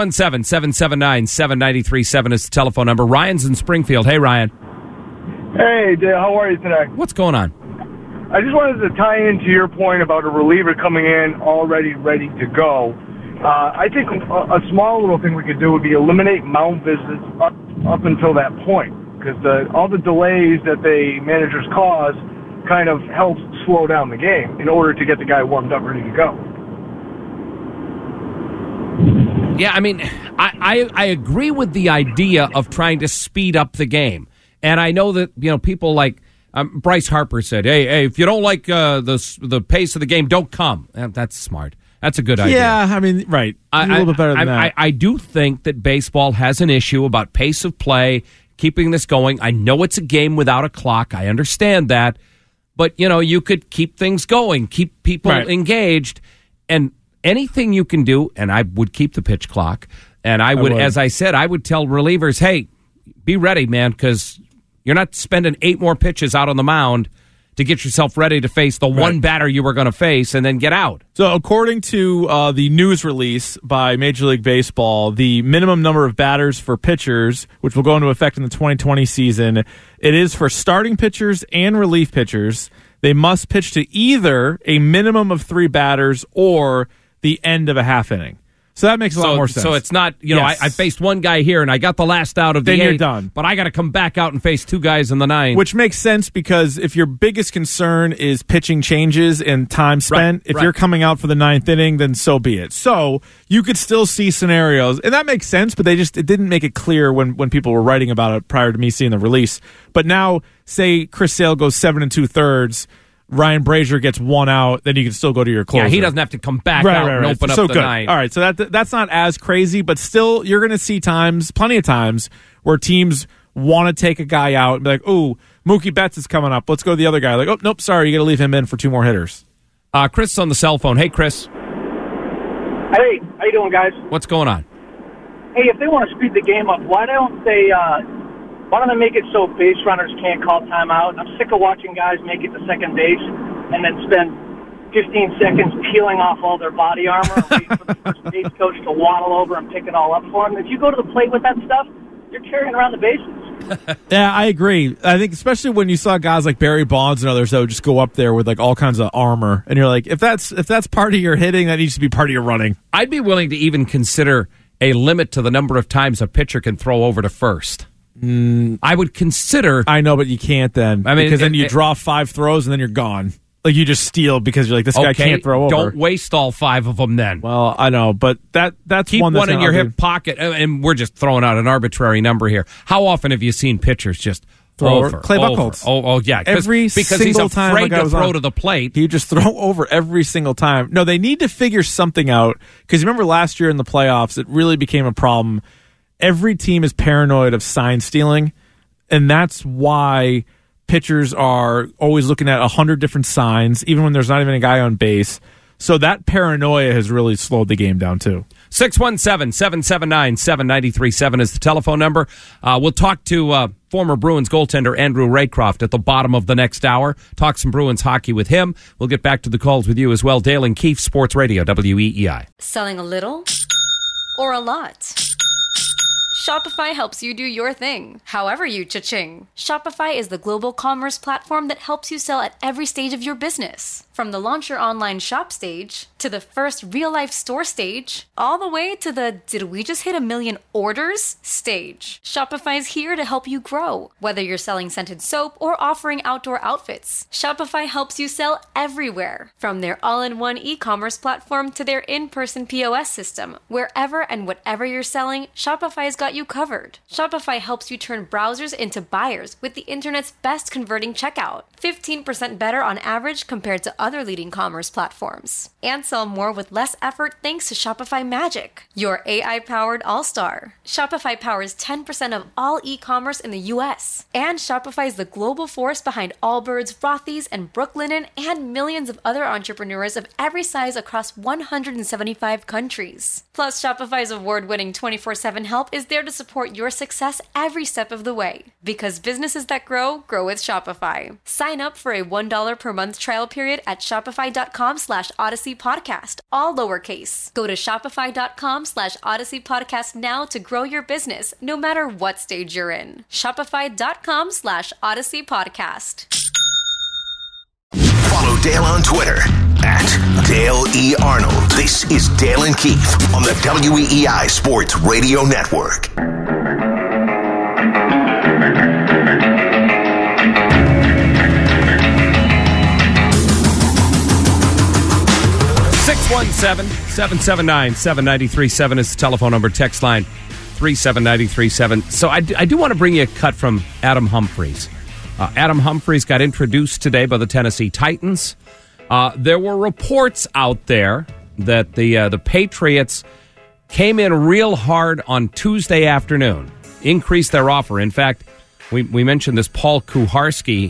Speaker 3: 617-779-7937 is the telephone number. Ryan's in Springfield. Hey, Ryan.
Speaker 11: Hey, Dale. How are you today?
Speaker 3: What's going on?
Speaker 11: I just wanted to tie into your point about a reliever coming in already ready to go. I think a small little thing we could do would be eliminate mound visits up until that point, because all the delays that the managers cause kind of helps slow down the game in order to get the guy warmed up, ready to go.
Speaker 12: Yeah, I mean, I agree with the idea of trying to speed up the game. And I know that, people like Bryce Harper said, hey, if you don't like the pace of the game, don't come. That's smart. That's a good idea.
Speaker 4: Yeah, I mean, right. A little bit better than that.
Speaker 12: I do think that baseball has an issue about pace of play, keeping this going. I know it's a game without a clock. I understand that. But, you could keep things going, keep people engaged, and anything you can do, and I would keep the pitch clock, and I would, as I said, I would tell relievers, hey, be ready, man, because you're not spending 8 more pitches out on the mound to get yourself ready to face the one batter you were going to face and then get out.
Speaker 4: So according to the news release by Major League Baseball, the minimum number of batters for pitchers, which will go into effect in the 2020 season, it is for starting pitchers and relief pitchers. They must pitch to either a minimum of 3 batters or the end of a half inning. So that makes a lot more sense.
Speaker 12: So it's not, I faced one guy here and I got the last out of the 8th.
Speaker 4: Then you're done.
Speaker 12: But I got to come back out and face 2 guys in the 9th.
Speaker 4: Which makes sense because if your biggest concern is pitching changes and time spent, if you're coming out for the 9th inning, then so be it. So you could still see scenarios, and that makes sense, but it didn't make it clear when people were writing about it prior to me seeing the release. But now, say Chris Sale goes 7 2/3, Ryan Brazier gets 1 out, then you can still go to your closer.
Speaker 12: Yeah, he doesn't have to come back out and open up the night.
Speaker 4: All right, so that's not as crazy, but still, you're going to see plenty of times, where teams want to take a guy out and be like, ooh, Mookie Betts is coming up. Let's go to the other guy. Like, oh, nope, sorry, you got to leave him in for 2 more hitters.
Speaker 12: Chris is on the cell phone. Hey, Chris.
Speaker 13: Hey, how you doing, guys?
Speaker 12: What's going on?
Speaker 13: Hey, if they want to speed the game up, why don't they make it so base runners can't call timeout? I'm sick of watching guys make it to second base and then spend 15 seconds peeling off all their body armor and waiting for the first base coach to waddle over and pick it all up for them. If you go to the plate with that stuff, you're carrying around the bases.
Speaker 4: Yeah, I agree. I think especially when you saw guys like Barry Bonds and others that would just go up there with like all kinds of armor, and you're like, if that's part of your hitting, that needs to be part of your running.
Speaker 12: I'd be willing to even consider a limit to the number of times a pitcher can throw over to first. I would consider.
Speaker 4: I know, but you can't then. I mean, because then you draw 5 throws and then you're gone. Like you just steal because you're like, this guy can't throw over.
Speaker 12: Don't waste all 5 of them then.
Speaker 4: Well, I know, but that's
Speaker 12: keep
Speaker 4: one
Speaker 12: in your hip pocket, and we're just throwing out an arbitrary number here. How often have you seen pitchers just throw over?
Speaker 4: Clay Buchholz.
Speaker 12: Oh, yeah.
Speaker 4: Because
Speaker 12: he's afraid to throw to the plate.
Speaker 4: He just throw over every single time. No, they need to figure something out, because remember last year in the playoffs, it really became a problem. Every team is paranoid of sign stealing, and that's why pitchers are always looking at 100 different signs, even when there's not even a guy on base. So that paranoia has really slowed the game down, too.
Speaker 12: 617-779-7937 is the telephone number. We'll talk to former Bruins goaltender Andrew Raycroft at the bottom of the next hour. Talk some Bruins hockey with him. We'll get back to the calls with you as well. Dale and Keefe, Sports Radio, WEEI.
Speaker 14: Selling a little or a lot? Shopify helps you do your thing, however you cha-ching. Shopify is the global commerce platform that helps you sell at every stage of your business. From the launch your online shop stage, to the first real-life store stage, all the way to the did we just hit 1 million orders stage. Shopify's here to help you grow. Whether you're selling scented soap or offering outdoor outfits, Shopify helps you sell everywhere. From their all-in-one e-commerce platform to their in-person POS system, wherever and whatever you're selling, Shopify's got you covered. Shopify helps you turn browsers into buyers with the internet's best converting checkout. 15% better on average compared to other leading commerce platforms. And sell more with less effort thanks to Shopify Magic, your AI-powered all-star. Shopify powers 10% of all e-commerce in the U.S. And Shopify is the global force behind Allbirds, Rothy's, and Brooklinen, and millions of other entrepreneurs of every size across 175 countries. Plus, Shopify's award-winning 24/7 help is there to support your success every step of the way. Because businesses that grow with Shopify. Sign up for a $1 per month trial period at shopify.com/Odyssey Podcast, all lowercase. Go to shopify.com/Odyssey Podcast now to grow your business, no matter what stage you're in. Shopify.com/Odyssey Podcast.
Speaker 8: Follow Dale on Twitter at Dale E. Arnold. This is Dale and Keith on the WEEI Sports Radio Network.
Speaker 12: One 779-7937 is the telephone number. Text line 37937. So I do want to bring you a cut from Adam Humphries. Adam Humphries got introduced today by the Tennessee Titans. There were reports out there that the Patriots came in real hard on Tuesday afternoon, increased their offer. In fact, we mentioned this Paul Kuharsky,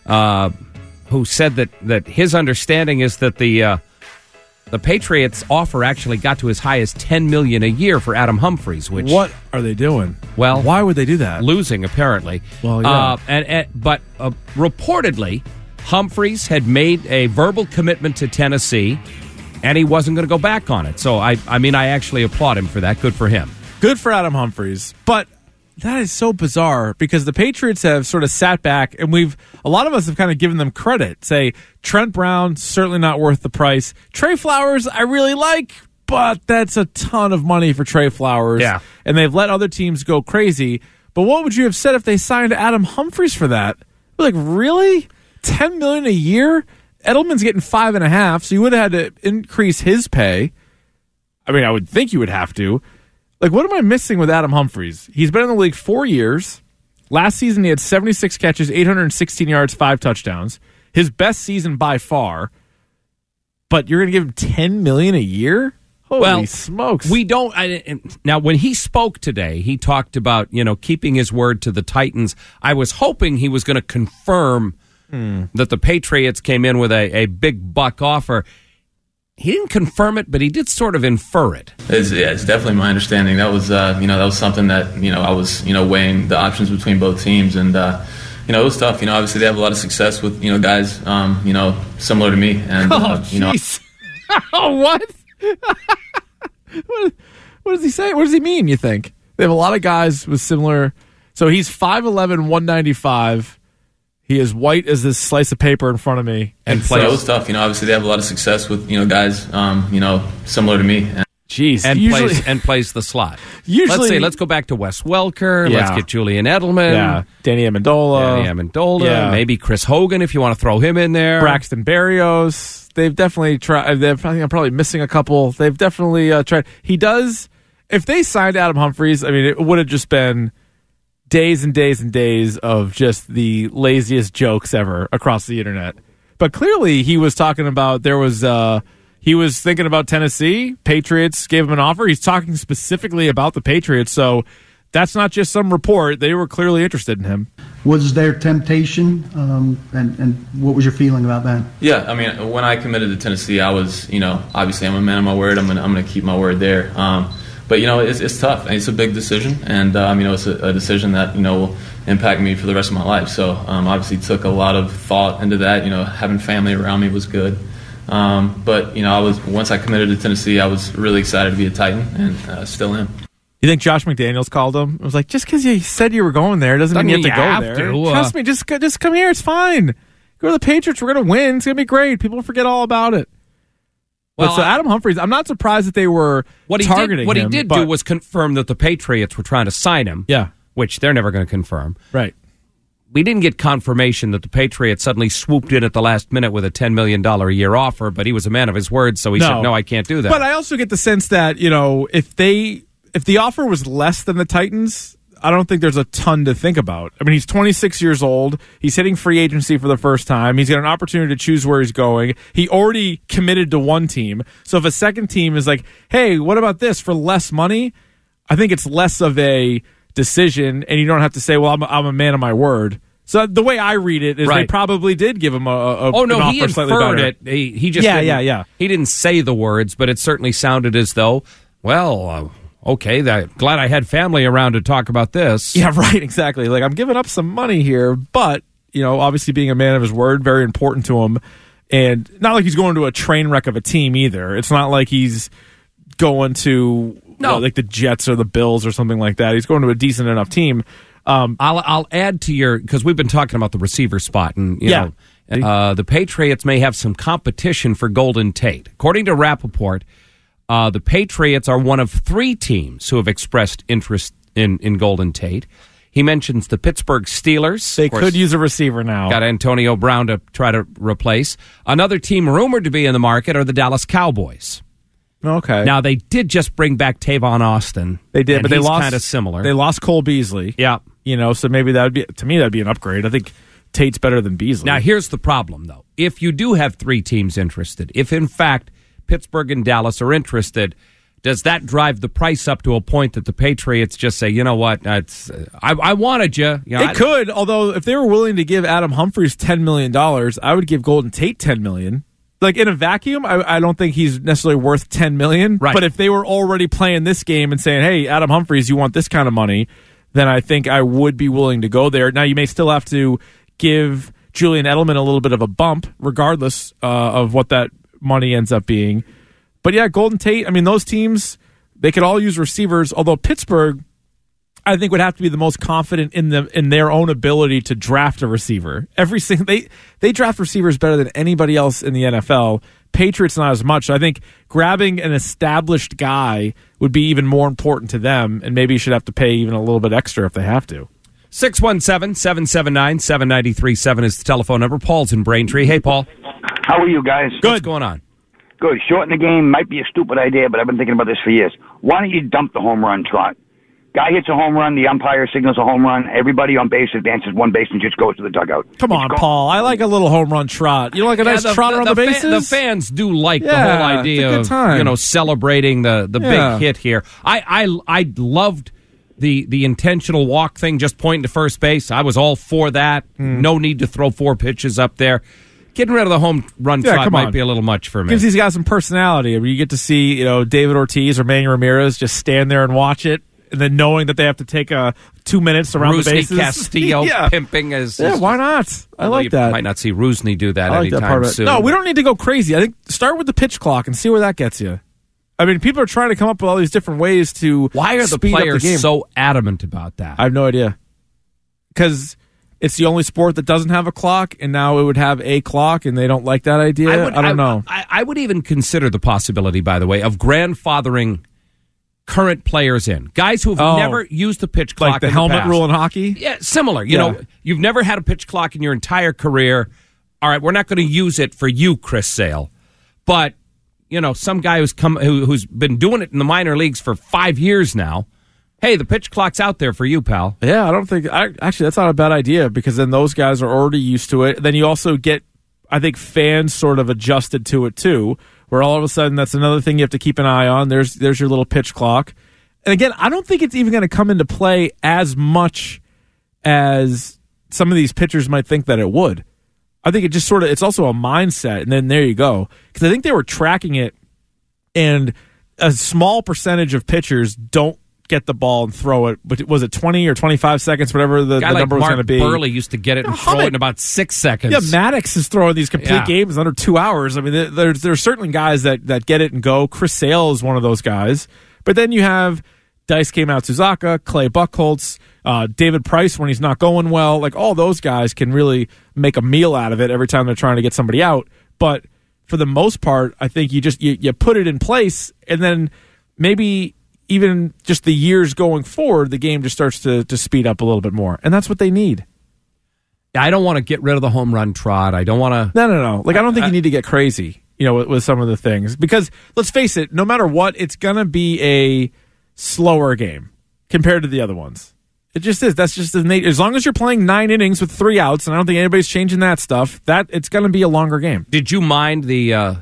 Speaker 12: who said that his understanding is that the Patriots' offer actually got to as high as $10 million a year for Adam Humphries. Which,
Speaker 4: what are they doing?
Speaker 12: Well,
Speaker 4: why would they do that?
Speaker 12: Losing, apparently.
Speaker 4: Well, yeah.
Speaker 12: But reportedly, Humphries had made a verbal commitment to Tennessee, and he wasn't going to go back on it. So I actually applaud him for that. Good for him.
Speaker 4: Good for Adam Humphries. But that is so bizarre because the Patriots have sort of sat back, and a lot of us have kind of given them credit. Say, Trent Brown, certainly not worth the price. Trey Flowers, I really like, but that's a ton of money for Trey Flowers.
Speaker 12: Yeah.
Speaker 4: And they've let other teams go crazy. But what would you have said if they signed Adam Humphries for that? Like, really? $10 million a year? Edelman's getting $5.5 million, so you would have had to increase his pay. I mean, I would think you would have to. Like, what am I missing with Adam Humphries? He's been in the league 4 years. Last season, he had 76 catches, 816 yards, 5 touchdowns. His best season by far. But you're going to give him $10 million a year? Holy smokes.
Speaker 12: We don't. Now, when he spoke today, he talked about, keeping his word to the Titans. I was hoping he was going to confirm that the Patriots came in with a big buck offer. He didn't confirm it, but he did sort of infer it.
Speaker 15: It's definitely my understanding. That was, that was something that, I was, weighing the options between both teams. And, it was tough. Obviously they have a lot of success with, guys, similar to me. And,
Speaker 4: what? What does he say? What does he mean, you think? They have a lot of guys with similar. So he's 5'11", 195. He is white as this slice of paper in front of me.
Speaker 15: And it was tough. Obviously they have a lot of success with, guys, similar to me.
Speaker 4: Jeez.
Speaker 12: And plays the slot.
Speaker 4: Usually.
Speaker 12: Let's go back to Wes Welker. Yeah. Let's get Julian Edelman.
Speaker 4: Yeah. Danny Amendola.
Speaker 12: Yeah. Maybe Chris Hogan if you want to throw him in there.
Speaker 4: Braxton Berrios. They've definitely tried. I think I'm probably missing a couple. They've definitely tried. He does. If they signed Adam Humphries, it would have just been days and days and days of just the laziest jokes ever across the internet. But clearly he was talking about he was thinking about Tennessee. Patriots gave him an offer. He's talking specifically about the Patriots. So that's not just some report. They were clearly interested in him.
Speaker 16: Was there temptation? And what was your feeling about that?
Speaker 15: Yeah, when I committed to Tennessee, I was, obviously I'm a man of my word. I'm gonna keep my word there. But, it's tough. It's a big decision, and, it's a decision that, will impact me for the rest of my life. So, obviously took a lot of thought into that. Having family around me was good. But, once I committed to Tennessee, I was really excited to be a Titan, and still am.
Speaker 4: You think Josh McDaniels called him? It was like, just because you said you were going there doesn't mean you have to go there. Trust me, just come here. It's fine. Go to the Patriots. We're going to win. It's going to be great. People forget all about it. Well, but so Adam Humphries, I'm not surprised that they were targeting him.
Speaker 12: What he did do was confirm that the Patriots were trying to sign him.
Speaker 4: Yeah.
Speaker 12: Which they're never going to confirm.
Speaker 4: Right.
Speaker 12: We didn't get confirmation that the Patriots suddenly swooped in at the last minute with a $10 million a year offer, but he was a man of his word, so he said, no, I can't do that.
Speaker 4: But I also get the sense that, if the offer was less than the Titans, I don't think there's a ton to think about. He's 26 years old. He's hitting free agency for the first time. He's got an opportunity to choose where he's going. He already committed to one team. So if a second team is like, hey, what about this for less money? I think it's less of a decision, and you don't have to say, well, I'm a man of my word. So the way I read it is they probably did give him an offer
Speaker 12: he inferred it. He just He didn't say the words, but it certainly sounded as though, okay, glad I had family around to talk about this.
Speaker 4: Yeah, right, exactly. Like, I'm giving up some money here, but, obviously being a man of his word, very important to him. And not like he's going to a train wreck of a team either. It's not like he's going to like the Jets or the Bills or something like that. He's going to a decent enough team.
Speaker 12: I'll add to because we've been talking about the receiver spot, and you know, The Patriots may have some competition for Golden Tate. According to Rappaport, the Patriots are one of 3 teams who have expressed interest in Golden Tate. He mentions the Pittsburgh Steelers.
Speaker 4: They could use a receiver now.
Speaker 12: Got Antonio Brown to try to replace. Another team rumored to be in the market are the Dallas Cowboys.
Speaker 4: Okay.
Speaker 12: Now, they did just bring back Tavon Austin.
Speaker 4: They did, but they lost
Speaker 12: kind of similar.
Speaker 4: They lost Cole Beasley.
Speaker 12: Yeah.
Speaker 4: So maybe that would be, to me, that'd be an upgrade. I think Tate's better than Beasley.
Speaker 12: Now, here's the problem, though. If you do have 3 teams interested, if in fact Pittsburgh and Dallas are interested, does that drive the price up to a point that the Patriots just say, you know what, I wanted you?
Speaker 4: It could, although if they were willing to give Adam Humphries $10 million, I would give Golden Tate $10 million. Like in a vacuum, I don't think he's necessarily worth $10 million.
Speaker 12: Right.
Speaker 4: But if they were already playing this game and saying, hey, Adam Humphries, you want this kind of money, then I think I would be willing to go there. Now, you may still have to give Julian Edelman a little bit of a bump, regardless of what that money ends up being. But yeah, Golden Tate, I mean, those teams, they could all use receivers, although Pittsburgh, I think, would have to be the most confident in their own ability to draft a receiver. They draft receivers better than anybody else in the NFL. Patriots not as much. I think grabbing an established guy would be even more important to them, and maybe you should have to pay even a little bit extra if they have to.
Speaker 12: 617-779-7937 is the telephone number. Paul's in Braintree. Hey, Paul.
Speaker 17: How are you guys?
Speaker 12: Good. What's going on?
Speaker 17: Good. Shorten the game might be a stupid idea, but I've been thinking about this for years. Why don't you dump the home run trot? Guy hits a home run, the umpire signals a home run, everybody on base advances one base and just goes to the dugout.
Speaker 4: Come on, Paul. I like a little home run trot. You like a nice trot around the bases?
Speaker 12: The fans do like the whole idea of celebrating the big hit here. I loved the intentional walk thing, just pointing to first base. I was all for that. No need to throw 4 pitches up there. Getting rid of the home run trot might be a little much for me.
Speaker 4: Gives these guys some personality. I mean, you get to see David Ortiz or Manny Ramirez just stand there and watch it, and then knowing that they have to take 2 minutes around the bases.
Speaker 12: Castillo pimping as...
Speaker 4: Yeah, why not? I like that.
Speaker 12: You might not see Rusney do that anytime soon.
Speaker 4: No, we don't need to go crazy. I think start with the pitch clock and see where that gets you. I mean, people are trying to come up with all these different ways to
Speaker 12: Why are the players so adamant about that?
Speaker 4: I have no idea. Because it's the only sport that doesn't have a clock, and now it would have a clock, and they don't like that idea. I don't know.
Speaker 12: I would even consider the possibility, by the way, of grandfathering current players in. Guys who have never used the pitch clock
Speaker 4: like the helmet rule in hockey?
Speaker 12: Yeah, similar. You know, you've never had a pitch clock in your entire career. All right, we're not going to use it for you, Chris Sale. But, some guy who's been doing it in the minor leagues for 5 years now. Hey, the pitch clock's out there for you, pal.
Speaker 4: Yeah, I don't think... Actually, that's not a bad idea, because then those guys are already used to it. Then you also get, I think, fans sort of adjusted to it, too, where all of a sudden that's another thing you have to keep an eye on. There's your little pitch clock. And again, I don't think it's even going to come into play as much as some of these pitchers might think that it would. I think it just sort of... It's also a mindset, and then there you go. Because I think they were tracking it, and a small percentage of pitchers don't get the ball and throw it, but was it 20 or 25 seconds, whatever the number was going to be?
Speaker 12: Mark Burley used to get it and throw it in about 6 seconds.
Speaker 4: Yeah, Maddox is throwing these complete games under 2 hours. I mean, there's certainly guys that get it and go. Chris Sale is one of those guys. But then you have Daisuke Matsuzaka, Clay Buchholz, David Price when he's not going well. Like, all those guys can really make a meal out of it every time they're trying to get somebody out. But for the most part, I think you put it in place, and then maybe even just the years going forward, the game just starts to speed up a little bit more. And that's what they need.
Speaker 12: I don't want to get rid of the home run trot. I don't want
Speaker 4: to... No. Like, I don't think you need to get crazy, with some of the things. Because, let's face it, no matter what, it's going to be a slower game compared to the other ones. It just is. That's just the nature. As long as you're playing 9 innings with 3 outs, and I don't think anybody's changing that stuff, that it's going to be a longer game.
Speaker 12: Did you mind the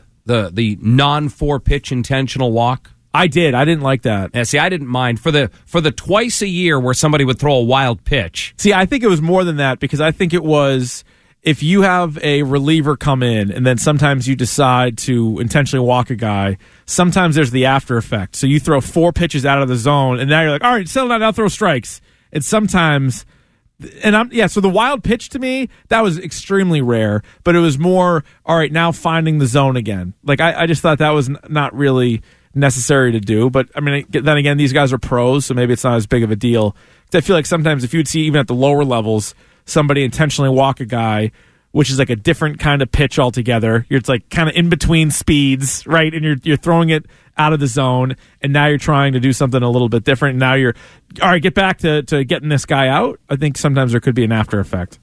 Speaker 12: non-4-pitch intentional walk?
Speaker 4: I did. I didn't like that.
Speaker 12: Yeah, see, I didn't mind for the twice a year where somebody would throw a wild pitch.
Speaker 4: See, I think it was more than that, because I think it was if you have a reliever come in and then sometimes you decide to intentionally walk a guy, sometimes there's the after effect. So you throw 4 pitches out of the zone, and now you're like, all right, settle down, now throw strikes. And sometimes... so the wild pitch to me, that was extremely rare, but it was more, all right, now finding the zone again. Like, I just thought that was not really necessary to do. But, I mean, then again, these guys are pros, so maybe it's not as big of a deal. I feel like sometimes if you'd see even at the lower levels, somebody intentionally walk a guy which is like a different kind of pitch altogether. It's like kind of in between speeds, right? And you're throwing it out of the zone, and now you're trying to do something a little bit different. And now you're, all right, get back to getting this guy out. I think sometimes there could be an after effect.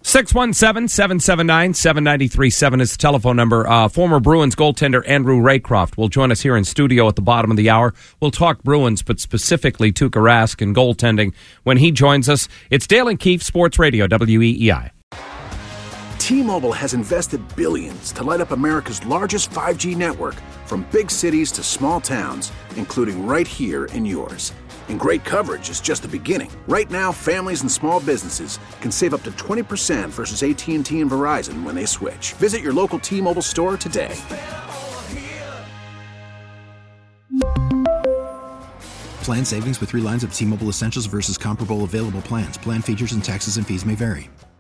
Speaker 12: 617-779-7937 is the telephone number. Former Bruins goaltender Andrew Raycroft will join us here in studio at the bottom of the hour. We'll talk Bruins, but specifically Tuukka Rask and goaltending when he joins us. It's Dale and Keefe Sports Radio, WEEI.
Speaker 1: T-Mobile has invested billions to light up America's largest 5G network, from big cities to small towns, including right here in yours. And great coverage is just the beginning. Right now, families and small businesses can save up to 20% versus AT&T and Verizon when they switch. Visit your local T-Mobile store today.
Speaker 2: Plan savings with 3 lines of T-Mobile Essentials versus comparable available plans. Plan features and taxes and fees may vary.